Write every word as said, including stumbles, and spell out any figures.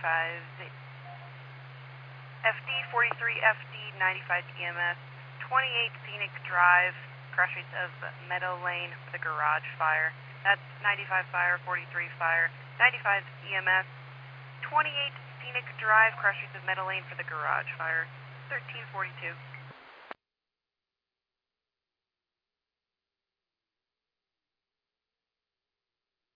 ninety-five, F D forty-three, F D ninety-five E M S, twenty-eight Scenic Drive, crash rates of Meadow Lane for the garage fire. That's ninety-five fire, forty-three fire, ninety-five E M S, twenty-eight Scenic Drive, crash rates of Meadow Lane for the garage fire, thirteen forty-two.